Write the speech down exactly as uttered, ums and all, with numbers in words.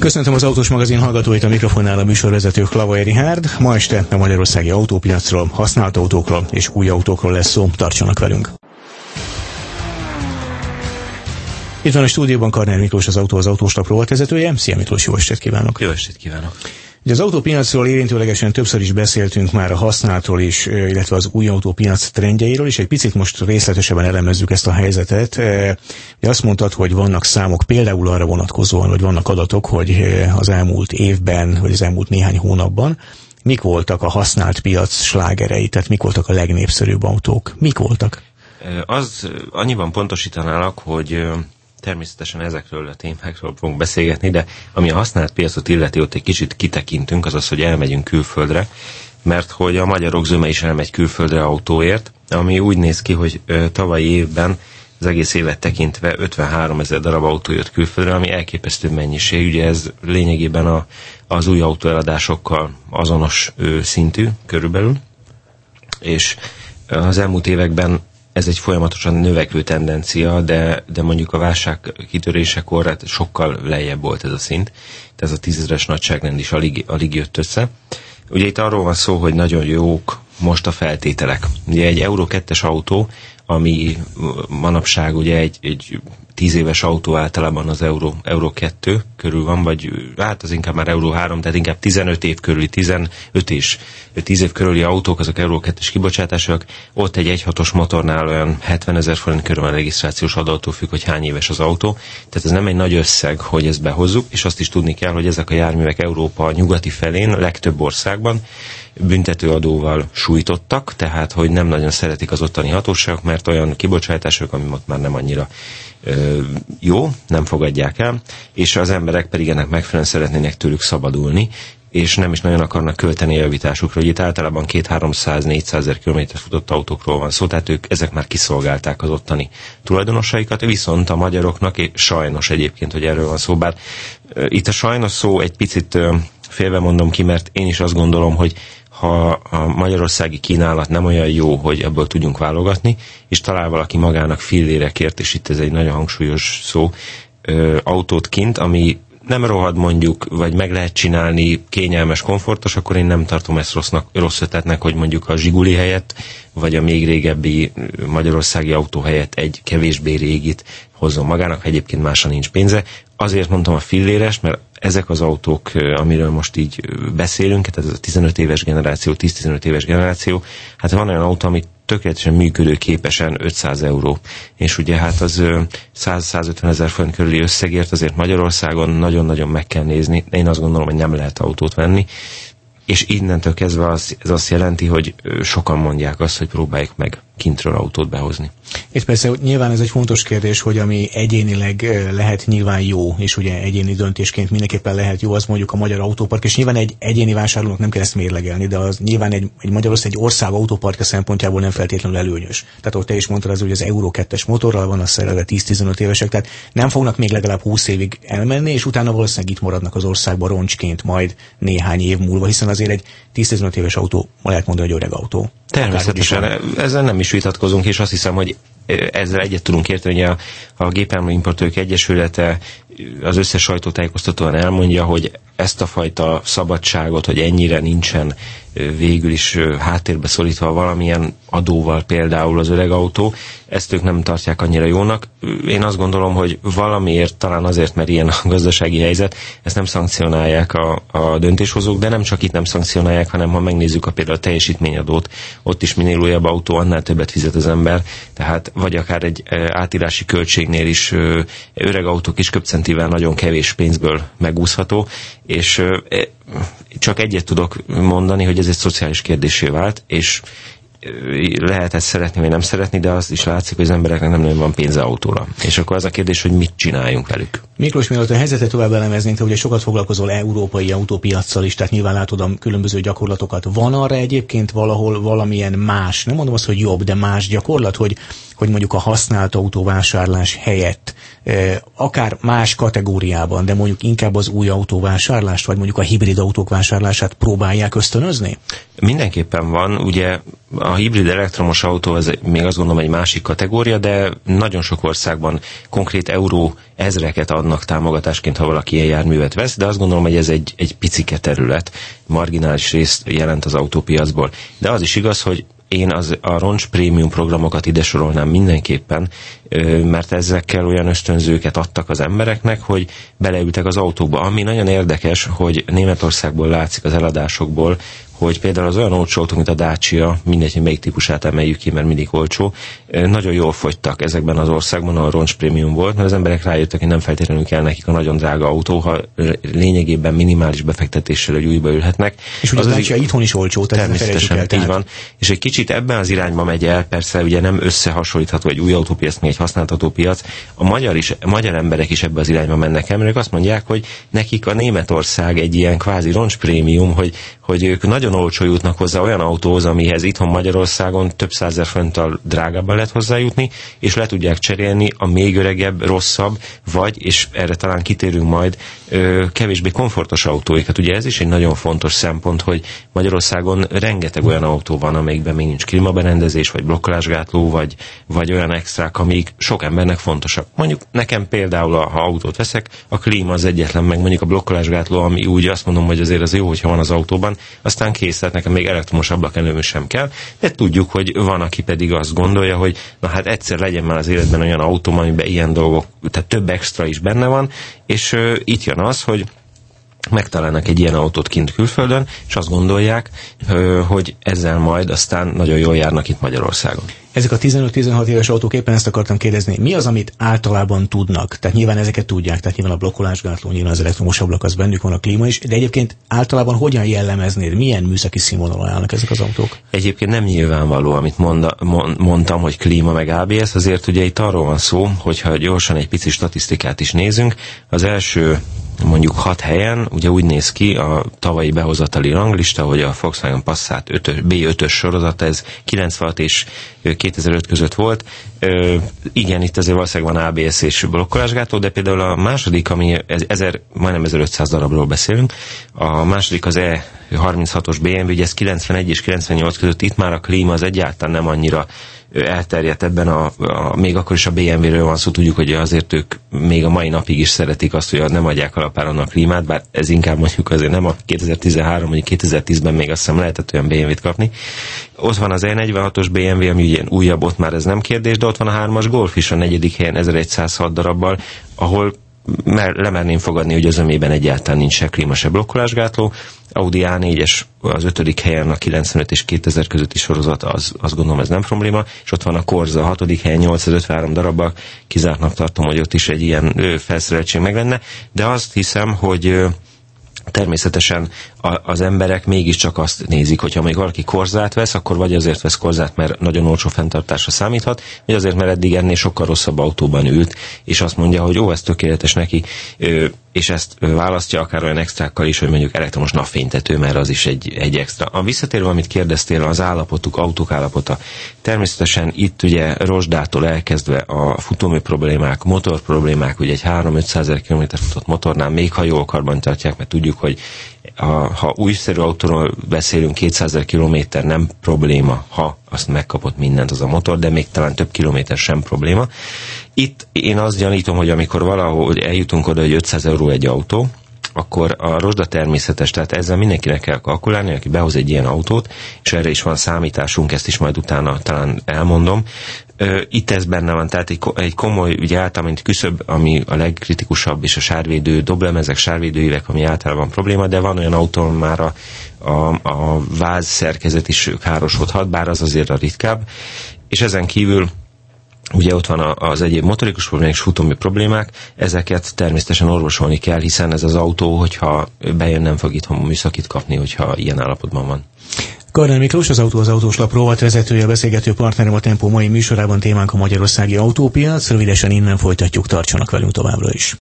Köszöntöm az Autós Magazin hallgatóit, a mikrofonnál a műsorvezető Klavai Richárd. Ma este a magyarországi autópiacról, használt autókról és új autókról lesz szó. Tartsanak velünk! Itt van a stúdióban Karner Miklós, az Autó az Autóslap rovatvezetője. Szia Miklós, jó estét kívánok! Jó estét kívánok! Ugye az autópiacról érintőlegesen többször is beszéltünk már a használtól is, illetve az új autópiac trendjeiről, és egy picit most részletesebben elemezzük ezt a helyzetet. Ugye azt mondtad, hogy vannak számok például arra vonatkozóan, hogy vannak adatok, hogy az elmúlt évben, vagy az elmúlt néhány hónapban mik voltak a használt piac slágerei, tehát mik voltak a legnépszerűbb autók? Mik voltak? Az annyiban pontosítanálak, hogy természetesen ezekről a témákról fogunk beszélgetni, de ami a használt piacot illeti, ott egy kicsit kitekintünk, az az, hogy elmegyünk külföldre, mert hogy a magyarok zöme is elmegy külföldre autóért, ami úgy néz ki, hogy ö, tavalyi évben az egész évet tekintve ötvenhárom ezer darab autó jött külföldre, ami elképesztő mennyiség, ugye ez lényegében a, az új autóeladásokkal azonos ö, szintű körülbelül, és az elmúlt években ez egy folyamatosan növekvő tendencia, de, de mondjuk a válság kitörésekor hát sokkal lejjebb volt ez a szint, tehát ez a tízezeres nagyságrend is alig, alig jött össze. Ugye itt arról van szó, hogy nagyon jók most a feltételek. Ugye egy Euro kettes autó, ami manapság ugye egy, egy tíz éves autó általában az Euro, Euro kettő körül van, vagy hát az inkább már Euro három, tehát inkább tizenöt év körüli, tizenöt és tíz év körüli autók, azok Euro kettes kibocsátások, ott egy egy hat os motornál olyan hetven ezer forint körül van a regisztrációs adótól függ, hogy hány éves az autó, tehát ez nem egy nagy összeg, hogy ezt behozzuk, és azt is tudni kell, hogy ezek a járművek Európa nyugati felén, legtöbb országban büntetőadóval sújtottak, tehát hogy nem nagyon szeretik az ottani hatóságok, mert olyan kibocsátások, ami ott már nem annyira ö, jó, nem fogadják el, és az emberek pedig ennek megfelelően szeretnének tőlük szabadulni, és nem is nagyon akarnak költeni a javításukra, hogy itt általában kétszáz-háromszáz-négyszázezer kilométer futott autókról van szó, tehát ők ezek már kiszolgálták az ottani tulajdonosaikat, viszont a magyaroknak, és sajnos egyébként, hogy erről van szó, bár ö, itt a sajnos szó egy picit ö, félve mondom ki, mert én is azt gondolom, hogy ha a magyarországi kínálat nem olyan jó, hogy ebből tudjunk válogatni, és talál valaki magának fillérekért, és itt ez egy nagyon hangsúlyos szó, ö, autót kint, ami nem rohad mondjuk, vagy meg lehet csinálni, kényelmes, komfortos, akkor én nem tartom ezt rossznak, rossz ötletnek, hogy mondjuk a Zsiguli helyett, vagy a még régebbi magyarországi autó helyett egy kevésbé régit hozzon magának, egyébként másra nincs pénze. Azért mondtam a filléres, mert ezek az autók, amiről most így beszélünk, tehát ez a tizenöt éves generáció, tíz-tizenöt éves generáció, hát van olyan autó, ami tökéletesen működőképesen ötszáz euró. És ugye hát az száz-százötven ezer forint körüli összegért azért Magyarországon nagyon-nagyon meg kell nézni. Én azt gondolom, hogy nem lehet autót venni. És innentől kezdve az, ez azt jelenti, hogy sokan mondják azt, hogy próbáljuk meg kintről autót behozni. És persze nyilván ez egy fontos kérdés, hogy ami egyénileg lehet nyilván jó, és ugye egyéni döntésként mindenképpen lehet jó, az mondjuk a magyar autópark, és nyilván egy egyéni vásárlónak nem kell ezt mérlegelni, de az nyilván egy, egy Magyarország, egy ország autóparkja szempontjából nem feltétlenül előnyös. Tehát ahogy te is mondtad, az, hogy az Euro kettes motorral van a szerelve tíz-tizenöt évesek, tehát nem fognak még legalább húsz évig elmenni, és utána valószínűleg itt maradnak az országban roncsként majd néhány év múlva, hiszen azért egy tíz-tizenöt éves autó, ma lehet mondani, hogy öreg autó. Természetesen, ezzel nem is vitatkozunk, és azt hiszem, hogy ezzel egyet tudunk érteni, hogy a, a Gépjármű Importőrök Egyesülete az összes sajtótájékoztatóan elmondja, hogy ezt a fajta szabadságot, hogy ennyire nincsen végül is háttérbe szorítva valamilyen adóval például az öreg autó, ezt ők nem tartják annyira jónak. Én azt gondolom, hogy valamiért, talán azért, mert ilyen a gazdasági helyzet, ezt nem szankcionálják a, a döntéshozók, de nem csak itt nem szankcionálják, hanem ha megnézzük a például a teljesítményadót, ott is minél újabb autó, annál többet fizet az ember, tehát vagy akár egy átírási költségnél is öreg autó kis köpcentivel nagyon kevés pénzből megúszható, és csak egyet tudok mondani, hogy ez egy szociális kérdésé vált, és lehet ezt szeretni, vagy nem szeretni, de azt is látszik, hogy az embereknek nem nagyon van pénze autóra. És akkor az a kérdés, hogy mit csináljunk velük. Miklós, mielőtt a helyzetet tovább elemeznénk, te ugye sokat foglalkozol európai autópiaccal is, tehát nyilván látod a különböző gyakorlatokat. Van arra egyébként valahol valamilyen más, nem mondom azt, hogy jobb, de más gyakorlat, hogy, hogy mondjuk a használt autóvásárlás helyett akár más kategóriában, de mondjuk inkább az új autóvásárlást, vagy mondjuk a hibrid autók vásárlását próbálják ösztönözni? Mindenképpen van, ugye a hibrid elektromos autó, ez még azt gondolom egy másik kategória, de nagyon sok országban konkrét euró ezreket adnak támogatásként, ha valaki ilyen járművet vesz, de azt gondolom, hogy ez egy, egy picike terület, marginális részt jelent az autópiacból. De az is igaz, hogy én az, a roncs prémium programokat ide sorolnám mindenképpen, mert ezekkel olyan ösztönzőket adtak az embereknek, hogy beleültek az autókba. Ami nagyon érdekes, hogy Németországból látszik az eladásokból, hogy például az olyan olcsó autók, mint a Dacia, mindegy, hogy melyik típusát emeljük ki, mert mindig olcsó, nagyon jól fogytak ezekben az országban, a roncs prémium volt, mert az emberek rájöttek, hogy nem feltétlenül kell nekik a nagyon drága autó, ha lényegében minimális befektetéssel egy újba ülhetnek. És ugye az a Dacia itthon is olcsó, tehát természetesen el, tehát... így van. És egy kicsit ebben az irányba megy el, persze ugye nem összehasonlítható egy új autópiac, még egy használt autópiac. A magyar, is, a magyar emberek is ebbe az irányba mennek el, mert azt mondják, hogy nekik a Németország egy ilyen kvázi roncs prémium, hogy, hogy ők nagyon nagyon olcsó jutnak hozzá olyan autóhoz, amihez itthon Magyarországon több százezer forinttal drágábban lehet hozzájutni, és le tudják cserélni a még öregebb, rosszabb, vagy, és erre talán kitérünk majd, ö, kevésbé komfortos autóikat. Ugye ez is egy nagyon fontos szempont, hogy Magyarországon rengeteg olyan autó van, amelyikben még nincs klímaberendezés, vagy blokkolásgátló, vagy, vagy olyan extrák, amik sok embernek fontosak. Mondjuk nekem például, ha autót veszek, a klíma az egyetlen, meg mondjuk a blokkolásgátló, ami úgy azt mondom, hogy azért az jó, hogyha van az autóban, aztán kész, tehát nekem még elektromos ablakelőmű sem kell, de tudjuk, hogy van, aki pedig azt gondolja, hogy na hát egyszer legyen már az életben olyan autóm, amiben ilyen dolgok, tehát több extra is benne van, és uh, itt jön az, hogy megtalálnak egy ilyen autót kint külföldön, és azt gondolják, hogy ezzel majd aztán nagyon jól járnak itt Magyarországon. Ezek a tizenöt-tizenhat éves autók, éppen ezt akartam kérdezni, mi az, amit általában tudnak? Tehát nyilván ezeket tudják, tehát nyilván a blokkolásgátló, nyilván az elektromos ablak, az bennük van, a klíma is, de egyébként általában hogyan jellemeznéd, milyen műszaki színvonalon állnak ezek az autók? Egyébként nem nyilvánvaló, amit monda, mondtam, hogy klíma meg á bé es, azért ugye itt arról van szó, hogyha gyorsan egy pici statisztikát is nézünk, az első mondjuk hat helyen, ugye úgy néz ki a tavalyi behozatali ranglista, hogy a Volkswagen Passat bé ötös sorozata, ez kilencvenhat és kétezer-öt között volt. Ö, igen, itt azért valószínűleg van á bé es és blokkolásgátló, de például a második, ami ezer, majdnem ezerötszáz darabról beszélünk, a második az E harminchatos bé em vé, ugye ez kilencvenegy és kilencvennyolc között, itt már a klíma az egyáltalán nem annyira elterjedt ebben, a, a, még akkor is a bé em vé-ről van szó, tudjuk, hogy azért ők még a mai napig is szeretik azt, hogy nem adják alapáron a klímát, bár ez inkább mondjuk azért nem a kétezer-tizenhárom, vagy kétezer-tízben még azt hiszem lehetett olyan bé em vét kapni. Ott van az E negyvenhatos bé em vé, ami ugye újabb, ott már ez nem kérdés, de ott van a hármas Golf is a negyedik helyen ezerszázhat darabbal, ahol mer, lemerném fogadni, hogy az ömében egyáltalán nincs se klíma, se blokkolásgátló. Audi á négyes az ötödik helyen a kilencvenöt és kétezer közötti sorozat, az, azt gondolom ez nem probléma, és ott van a Corsa a hatodik helyen nyolcszázötvenhárom darabbal, kizártnak tartom, hogy ott is egy ilyen felszereltség meg lenne, de azt hiszem, hogy természetesen a, az emberek mégiscsak azt nézik, hogyha még valaki Corsát vesz, akkor vagy azért vesz Corsát, mert nagyon olcsó fenntartásra számíthat, vagy azért, mert eddig ennél sokkal rosszabb autóban ült, és azt mondja, hogy ó, ez tökéletes neki, és ezt választja akár olyan extrákkal is, hogy mondjuk elektromos napfénytető, mert az is egy, egy extra. A visszatérve, amit kérdeztél, az állapotuk, autók állapota. Természetesen itt ugye rozsdától elkezdve a futómű problémák, motor problémák, ugye egy három-ötszázezer kilométer futott motornál, még ha jól karban tartják, mert tudjuk, hogy a, ha újszerű autóról beszélünk, kétszázezer kilométer nem probléma, ha azt megkapott mindent az a motor, de még talán több kilométer sem probléma. Itt én azt gyanítom, hogy amikor valahogy eljutunk oda, hogy ötszáz euró egy autó, akkor a rozsda természetes, tehát ezzel mindenkinek kell kalkulálni, aki behoz egy ilyen autót, és erre is van számításunk, ezt is majd utána talán elmondom. Itt ez benne van, tehát egy, egy komoly, ugye általában mint küszöb, ami a legkritikusabb, és a sárvédő doblemezek, sárvédőívek, ami általában probléma, de van olyan autón már a, a, a váz szerkezet is károsodhat, bár az azért a ritkább, és ezen kívül ugye ott van az egyéb motorikus problémák és futómű problémák, ezeket természetesen orvosolni kell, hiszen ez az autó, hogyha bejön, nem fog itthon műszakit kapni, hogyha ilyen állapotban van. Karnál Miklós, az Autó az Autós Lap rovatvezetője, a beszélgető partnerem a Tempó mai műsorában, témánk a magyarországi autópiac, rövidesen innen folytatjuk, tartsanak velünk továbbra is.